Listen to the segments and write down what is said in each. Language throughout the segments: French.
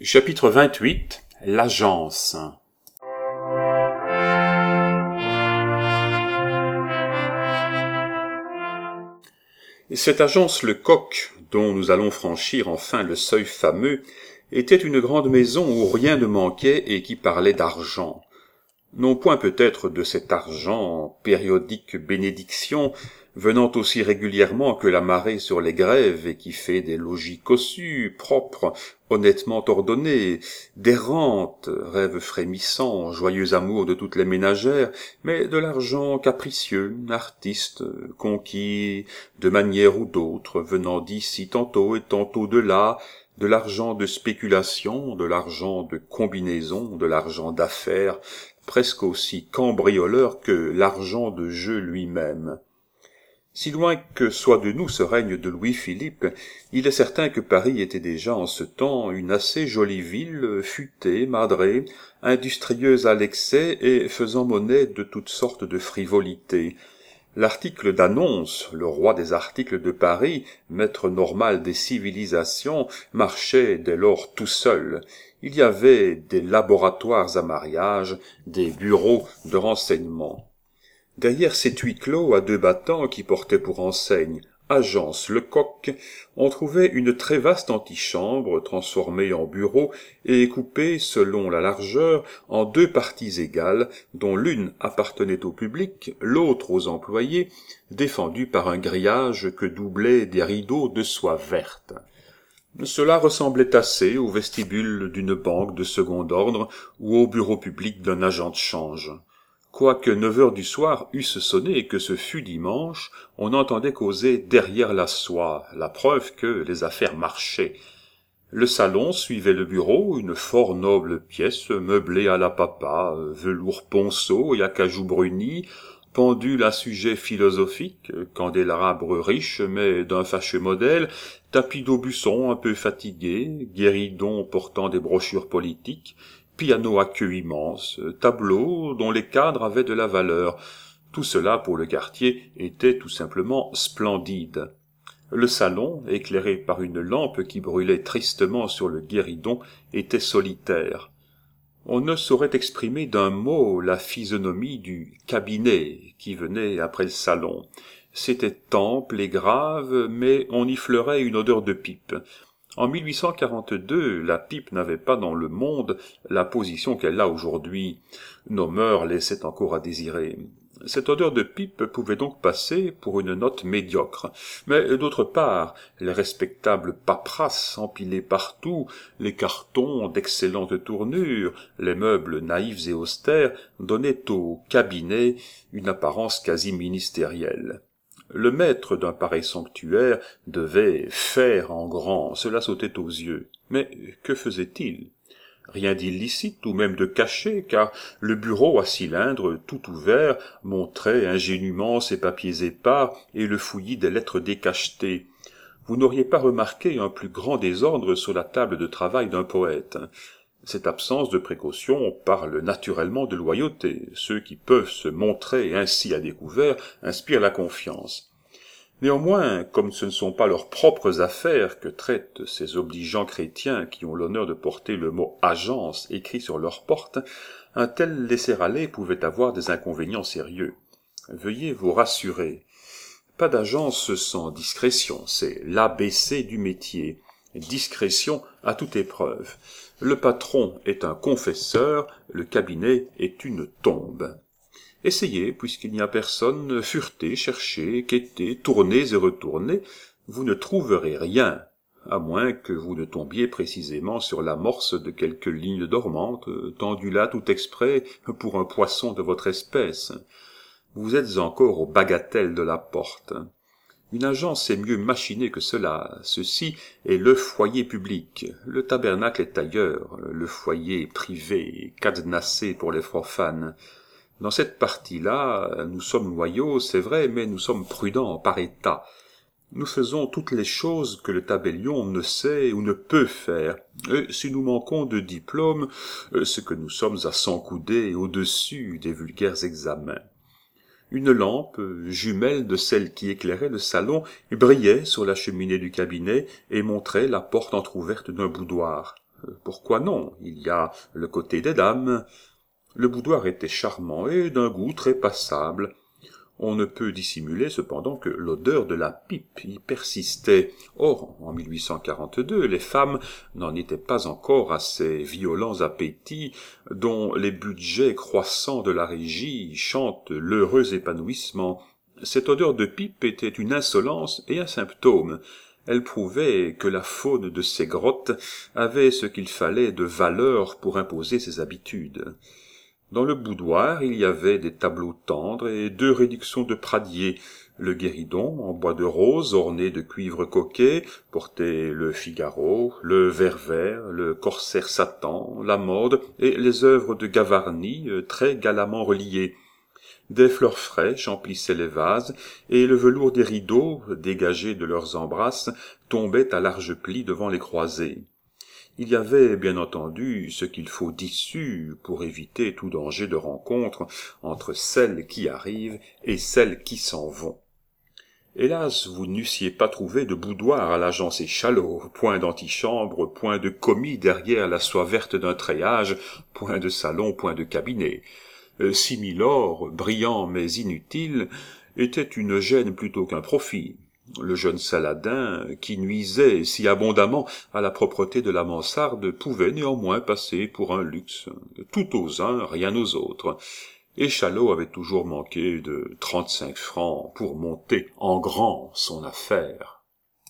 Chapitre 28 L'agence. Cette agence Lecoq, dont nous allons franchir enfin le seuil fameux, était une grande maison où rien ne manquait et qui parlait d'argent. Non point peut-être de cet argent, périodique bénédiction, venant aussi régulièrement que la marée sur les grèves et qui fait des logis cossus, propres, honnêtement ordonnés, des rentes, rêves frémissants, joyeux amour de toutes les ménagères, mais de l'argent capricieux, artiste, conquis de manière ou d'autre, venant d'ici tantôt et tantôt de là, de l'argent de spéculation, de l'argent de combinaison, de l'argent d'affaires, presque aussi cambrioleur que l'argent de jeu lui-même. Si loin que soit de nous ce règne de Louis-Philippe, il est certain que Paris était déjà en ce temps une assez jolie ville, futée, madrée, industrieuse à l'excès et faisant monnaie de toutes sortes de frivolités. L'article d'annonce, le roi des articles de Paris, maître normal des civilisations, marchait dès lors tout seul. Il y avait des laboratoires à mariage, des bureaux de renseignement. Derrière ces huis clos à deux battants qui portaient pour enseigne Agence Lecoq, on trouvait une très vaste antichambre transformée en bureau et coupée, selon la largeur, en deux parties égales, dont l'une appartenait au public, l'autre aux employés, défendue par un grillage que doublaient des rideaux de soie verte. Cela ressemblait assez au vestibule d'une banque de second ordre ou au bureau public d'un agent de change. Quoique 9 heures du soir eussent sonné et que ce fût dimanche, on entendait causer derrière la soie, la preuve que les affaires marchaient. Le salon suivait le bureau, une fort noble pièce, meublée à la papa, velours ponceau et acajou bruni, pendule à sujet philosophique, candélabre riche mais d'un fâcheux modèle, tapis d'aubusson un peu fatigué, guéridon portant des brochures politiques, piano à queue immense, tableaux dont les cadres avaient de la valeur. Tout cela, pour le quartier, était tout simplement splendide. Le salon, éclairé par une lampe qui brûlait tristement sur le guéridon, était solitaire. On ne saurait exprimer d'un mot la physionomie du cabinet qui venait après le salon. C'était ample et grave, mais on y fleurait une odeur de pipe. En 1842, la pipe n'avait pas dans le monde la position qu'elle a aujourd'hui. Nos mœurs laissaient encore à désirer. Cette odeur de pipe pouvait donc passer pour une note médiocre. Mais d'autre part, les respectables paperasses empilées partout, les cartons d'excellente tournure, les meubles naïfs et austères donnaient au cabinet une apparence quasi ministérielle. Le maître d'un pareil sanctuaire devait faire en grand, cela sautait aux yeux. Mais que faisait-il? Rien d'illicite ou même de caché, car le bureau à cylindre tout ouvert montrait ingénument ses papiers épars et le fouillis des lettres décachetées. Vous n'auriez pas remarqué un plus grand désordre sur la table de travail d'un poète. Cette absence de précaution parle naturellement de loyauté. Ceux qui peuvent se montrer ainsi à découvert inspirent la confiance. Néanmoins, comme ce ne sont pas leurs propres affaires que traitent ces obligeants chrétiens qui ont l'honneur de porter le mot « agence » écrit sur leur porte, un tel laisser-aller pouvait avoir des inconvénients sérieux. Veuillez vous rassurer. Pas d'agence sans discrétion, c'est l'ABC du métier. Discrétion à toute épreuve. Le patron est un confesseur, le cabinet est une tombe. Essayez, puisqu'il n'y a personne, furetez, cherchez, quêtez, tournez et retournez, vous ne trouverez rien, à moins que vous ne tombiez précisément sur l'amorce de quelque ligne dormante, tendue là tout exprès pour un poisson de votre espèce. Vous êtes encore aux bagatelles de la porte. Une agence est mieux machinée que cela. Ceci est le foyer public. Le tabernacle est ailleurs. Le foyer privé, cadenassé pour les profanes. Dans cette partie-là, nous sommes loyaux, c'est vrai, mais nous sommes prudents par état. Nous faisons toutes les choses que le tabellion ne sait ou ne peut faire. Et si nous manquons de diplôme, c'est que nous sommes à 100 coudées au-dessus des vulgaires examens. Une lampe, jumelle de celle qui éclairait le salon, brillait sur la cheminée du cabinet et montrait la porte entr'ouverte d'un boudoir. Pourquoi non? Il y a le côté des dames. Le boudoir était charmant et d'un goût très passable. On ne peut dissimuler cependant que l'odeur de la pipe y persistait. Or, en 1842, les femmes n'en étaient pas encore à ces violents appétits dont les budgets croissants de la régie chantent l'heureux épanouissement. Cette odeur de pipe était une insolence et un symptôme. Elle prouvait que la faune de ces grottes avait ce qu'il fallait de valeur pour imposer ses habitudes. Dans le boudoir, il y avait des tableaux tendres et 2 réductions de Pradier. Le guéridon, en bois de rose, orné de cuivre coquet, portait le Figaro, le Ververt, le Corsaire Satan, la Mode et les œuvres de Gavarni, très galamment reliées. Des fleurs fraîches emplissaient les vases, et le velours des rideaux, dégagé de leurs embrasses, tombait à larges plis devant les croisées. Il y avait, bien entendu, ce qu'il faut d'issue pour éviter tout danger de rencontre entre celles qui arrivent et celles qui s'en vont. Hélas, vous n'eussiez pas trouvé de boudoir à l'agence Échalot, point d'antichambre, point de commis derrière la soie verte d'un treillage, point de salon, point de cabinet. Similor, brillant mais inutile, était une gêne plutôt qu'un profit. Le jeune Saladin, qui nuisait si abondamment à la propreté de la mansarde, pouvait néanmoins passer pour un luxe. Tout aux uns, rien aux autres. Échalot avait toujours manqué de 35 francs pour monter en grand son affaire.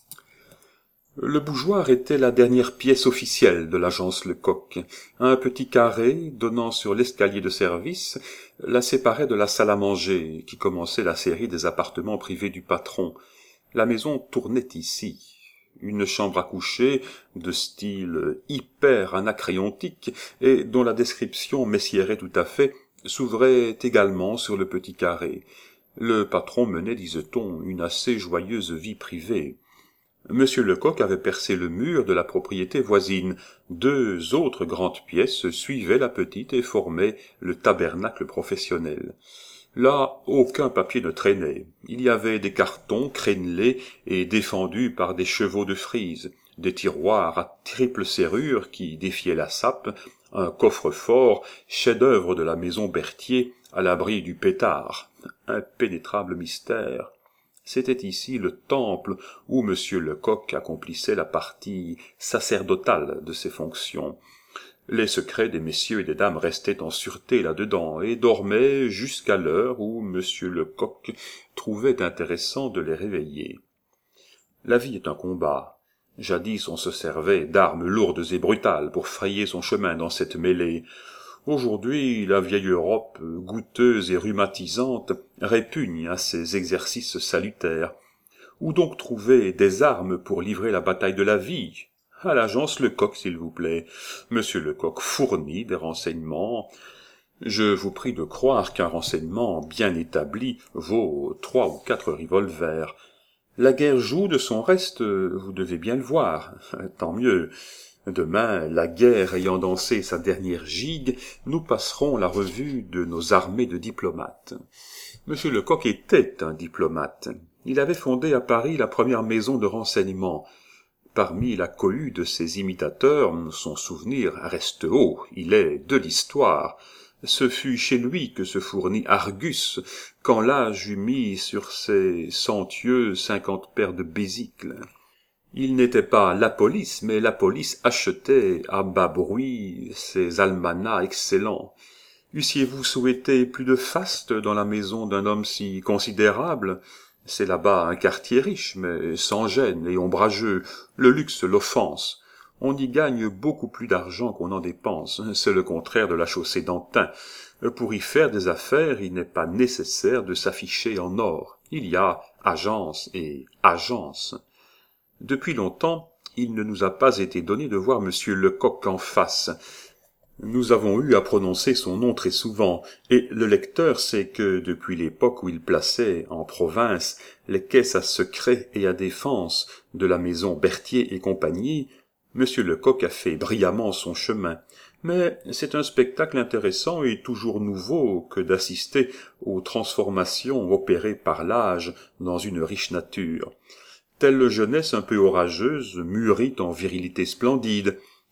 Le bougeoir était la dernière pièce officielle de l'agence Lecoq. Un petit carré, donnant sur l'escalier de service, la séparait de la salle à manger, qui commençait la série des appartements privés du patron. La maison tournait ici. Une chambre à coucher, de style hyper anacréontique, et dont la description messiérait tout à fait, s'ouvrait également sur le petit carré. Le patron menait, disait-on, une assez joyeuse vie privée. Monsieur Lecoq avait percé le mur de la propriété voisine. 2 autres grandes pièces suivaient la petite et formaient le tabernacle professionnel. Là, aucun papier ne traînait. Il y avait des cartons crénelés et défendus par des chevaux de frise, des tiroirs à triple serrure qui défiaient la sape, un coffre-fort, chef-d'œuvre de la maison Berthier, à l'abri du pétard. Impénétrable mystère. C'était ici le temple où Monsieur Lecoq accomplissait la partie sacerdotale de ses fonctions. Les secrets des messieurs et des dames restaient en sûreté là-dedans et dormaient jusqu'à l'heure où Monsieur Lecoq trouvait intéressant de les réveiller. La vie est un combat. Jadis on se servait d'armes lourdes et brutales pour frayer son chemin dans cette mêlée. Aujourd'hui, la vieille Europe, goûteuse et rhumatisante, répugne à ces exercices salutaires. Où donc trouver des armes pour livrer la bataille de la vie? À l'agence Lecoq, s'il vous plaît. Monsieur Lecoq fournit des renseignements. Je vous prie de croire qu'un renseignement bien établi vaut 3 ou 4 revolvers. La guerre joue de son reste, vous devez bien le voir. Tant mieux. Demain, la guerre ayant dansé sa dernière gigue, nous passerons la revue de nos armées de diplomates. Monsieur Lecoq était un diplomate. Il avait fondé à Paris la première maison de renseignement. Parmi la cohue de ses imitateurs, son souvenir reste haut, il est de l'histoire. Ce fut chez lui que se fournit Argus, quand l'âge eut mis sur ses centieux 50 paires de besicles. Il n'était pas la police, mais la police achetait à bas bruit ses almanachs excellents. Eussiez-vous souhaité plus de faste dans la maison d'un homme si considérable? C'est là-bas un quartier riche, mais sans gêne et ombrageux. Le luxe l'offense. On y gagne beaucoup plus d'argent qu'on en dépense. C'est le contraire de la chaussée d'Antin. Pour y faire des affaires, il n'est pas nécessaire de s'afficher en or. Il y a agence et agence. Depuis longtemps, il ne nous a pas été donné de voir Monsieur Lecoq en face. Nous avons eu à prononcer son nom très souvent, et le lecteur sait que depuis l'époque où il plaçait, en province, les caisses à secret et à défense de la maison Berthier et compagnie, Monsieur Lecoq a fait brillamment son chemin. Mais c'est un spectacle intéressant et toujours nouveau que d'assister aux transformations opérées par l'âge dans une riche nature. Telle jeunesse un peu orageuse mûrit en virilité splendide.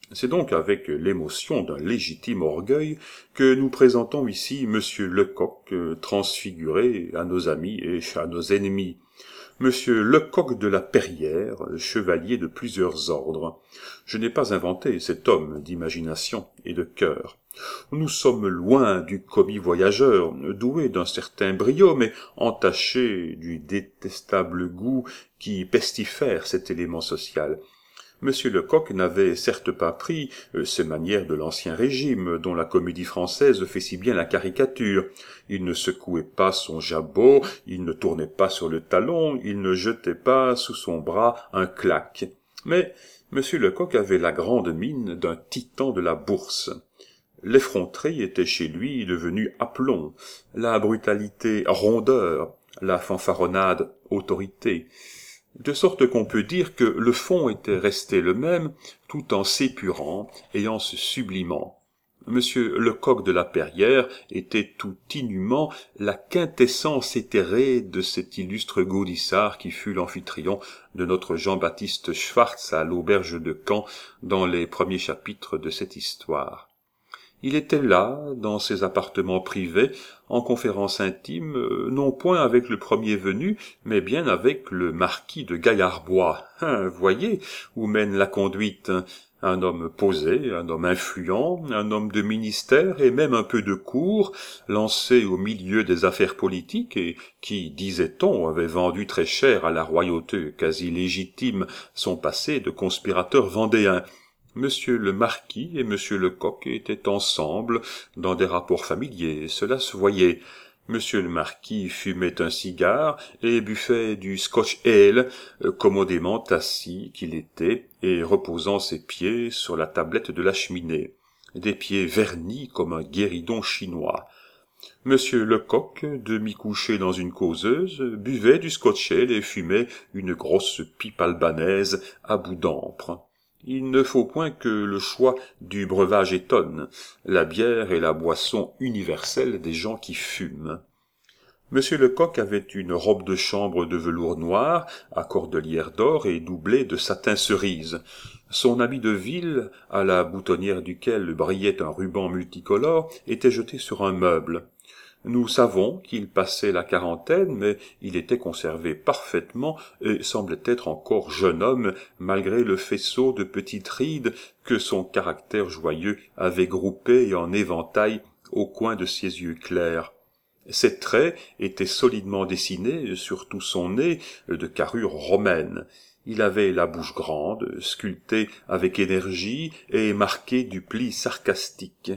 C'est donc avec l'émotion d'un légitime orgueil que nous présentons ici Monsieur Lecoq, transfiguré à nos amis et à nos ennemis. Monsieur Lecoq de la Perrière, chevalier de plusieurs ordres. Je n'ai pas inventé cet homme d'imagination et de cœur. Nous sommes loin du commis voyageur, doué d'un certain brio, mais entaché du détestable goût qui pestifère cet élément social. Monsieur Lecoq n'avait certes pas pris ces manières de l'ancien régime, dont la comédie française fait si bien la caricature. Il ne secouait pas son jabot, il ne tournait pas sur le talon, il ne jetait pas sous son bras un claque. Mais Monsieur Lecoq avait la grande mine d'un titan de la bourse. L'effronterie était chez lui devenue aplomb, la brutalité rondeur, la fanfaronnade autorité. De sorte qu'on peut dire que le fond était resté le même, tout en s'épurant et en se sublimant. Monsieur Lecoq de la Perrière était tout inhumant la quintessence éthérée de cet illustre gaudissart qui fut l'amphitryon de notre Jean-Baptiste Schwartz à l'auberge de Caen dans les premiers chapitres de cette histoire. Il était là, dans ses appartements privés, en conférence intime, non point avec le premier venu, mais bien avec le marquis de Gaillard-Bois. Voyez où mène la conduite. Un homme posé, un homme influent, un homme de ministère et même un peu de cour, lancé au milieu des affaires politiques et qui, disait-on, avait vendu très cher à la royauté quasi légitime son passé de conspirateur vendéen. Monsieur le marquis et monsieur Lecoq étaient ensemble dans des rapports familiers, cela se voyait. Monsieur le marquis fumait un cigare et buvait du Scotch ale, commodément assis qu'il était et reposant ses pieds sur la tablette de la cheminée, des pieds vernis comme un guéridon chinois. Monsieur Lecoq, demi-couché dans une causeuse, buvait du Scotch ale et fumait une grosse pipe albanaise à bout d'encre. Il ne faut point que le choix du breuvage étonne. La bière est la boisson universelle des gens qui fument. Monsieur Lecoq avait une robe de chambre de velours noir, à cordelière d'or et doublée de satin cerise. Son habit de ville, à la boutonnière duquel brillait un ruban multicolore, était jeté sur un meuble. Nous savons qu'il passait la quarantaine, mais il était conservé parfaitement et semblait être encore jeune homme, malgré le faisceau de petites rides que son caractère joyeux avait groupées en éventail au coin de ses yeux clairs. Ses traits étaient solidement dessinés sur tout son nez de carrure romaine. Il avait la bouche grande, sculptée avec énergie et marquée du pli sarcastique.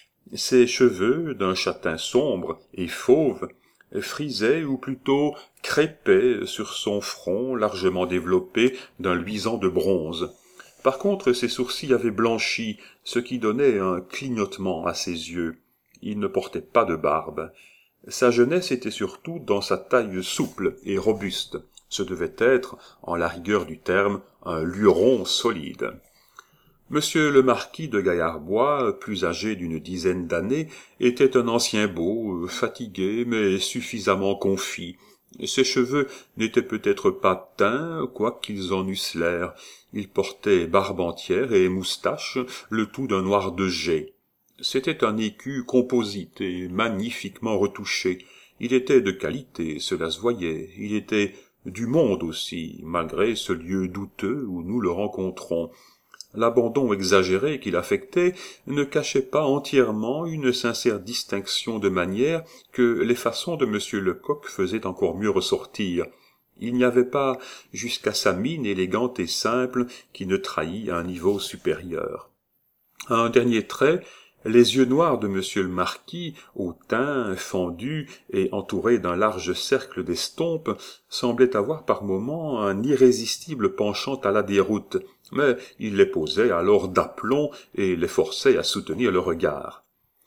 Ses cheveux, d'un châtain sombre et fauve, frisaient ou plutôt crêpaient sur son front largement développé d'un luisant de bronze. Par contre, ses sourcils avaient blanchi, ce qui donnait un clignotement à ses yeux. Il ne portait pas de barbe. Sa jeunesse était surtout dans sa taille souple et robuste. Ce devait être, en la rigueur du terme, un luron solide. Monsieur le marquis de Gaillard-Bois, plus âgé d'une dizaine d'années, était un ancien beau, fatigué, mais suffisamment confit. Ses cheveux n'étaient peut-être pas teints, quoiqu'ils en eussent l'air. Il portait barbe entière et moustache, le tout d'un noir de jais. C'était un écu composite et magnifiquement retouché. Il était de qualité, cela se voyait. Il était du monde aussi, malgré ce lieu douteux où nous le rencontrons. L'abandon exagéré qu'il affectait ne cachait pas entièrement une sincère distinction de manière que les façons de Monsieur Lecoq faisaient encore mieux ressortir. Il n'y avait pas, jusqu'à sa mine élégante et simple, qui ne trahît un niveau supérieur. Un dernier trait, les yeux noirs de Monsieur le Marquis, au teint fendu et entouré d'un large cercle d'estompes, semblaient avoir par moments un irrésistible penchant à la déroute, mais il les posait alors d'aplomb et les forçait à soutenir le regard.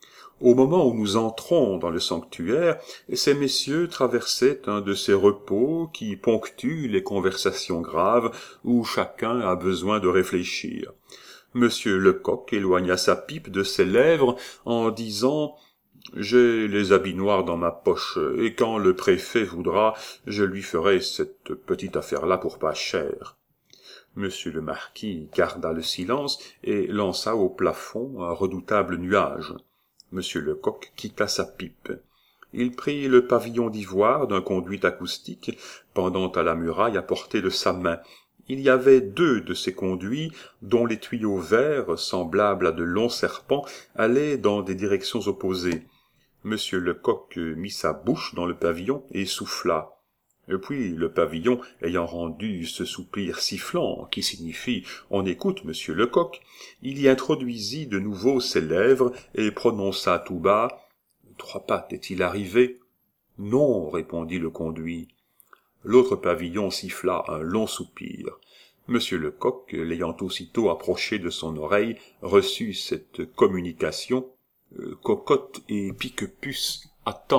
Au moment où nous entrons dans le sanctuaire, ces messieurs traversaient un de ces repos qui ponctuent les conversations graves où chacun a besoin de réfléchir. Monsieur Lecoq éloigna sa pipe de ses lèvres en disant « J'ai les habits noirs dans ma poche, et quand le préfet voudra, je lui ferai cette petite affaire-là pour pas cher. » Monsieur le marquis garda le silence et lança au plafond un redoutable nuage. Monsieur Lecoq quitta sa pipe. Il prit le pavillon d'ivoire d'un conduit acoustique pendant à la muraille à portée de sa main. Il y avait 2 de ces conduits dont les tuyaux verts, semblables à de longs serpents, allaient dans des directions opposées. Monsieur Lecoq mit sa bouche dans le pavillon et souffla. Et puis le pavillon ayant rendu ce soupir sifflant, qui signifie « On écoute, monsieur Lecoq », il y introduisit de nouveau ses lèvres et prononça tout bas « 3 pattes est-il arrivé ?» « Non, répondit le conduit. L'autre pavillon siffla un long soupir. Monsieur Lecoq, l'ayant aussitôt approché de son oreille, reçut cette communication « Cocotte et Piquepuce attendent ».